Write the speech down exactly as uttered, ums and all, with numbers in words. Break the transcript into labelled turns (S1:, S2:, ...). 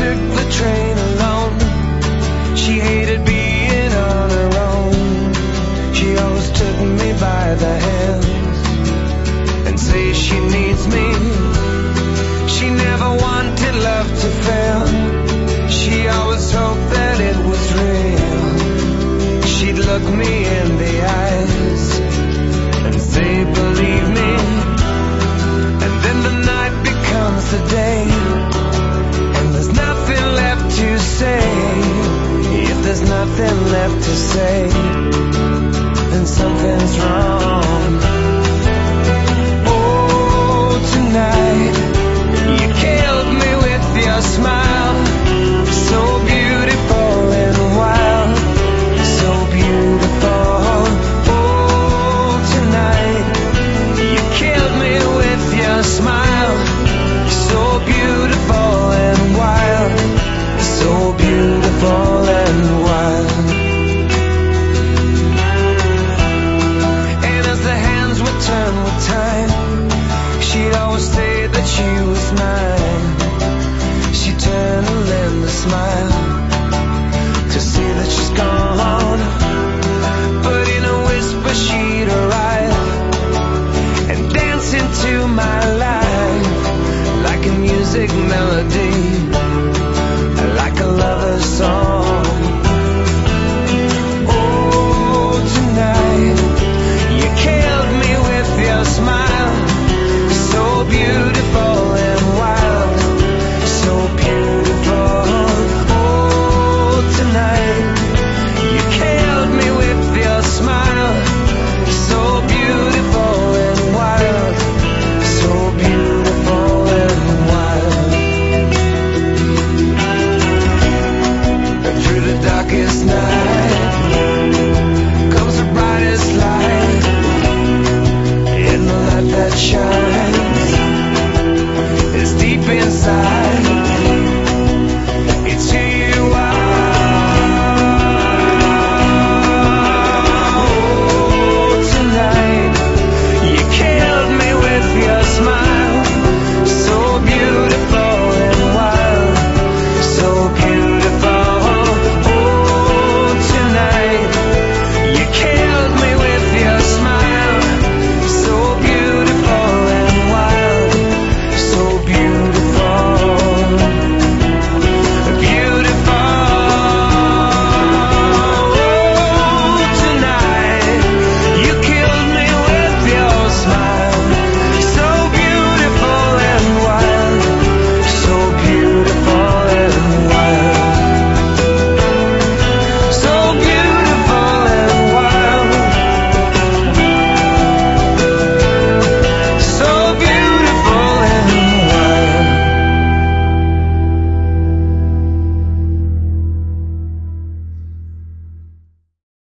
S1: took the train alone. She hated being on her own. She always took me by the hand and say she needs me. She never wanted love to fail. She always hoped that it was real. She'd look me in the eyes and say, believe me. And then the night becomes the day, and there's nothing left to say. If there's nothing left to say, then something's wrong.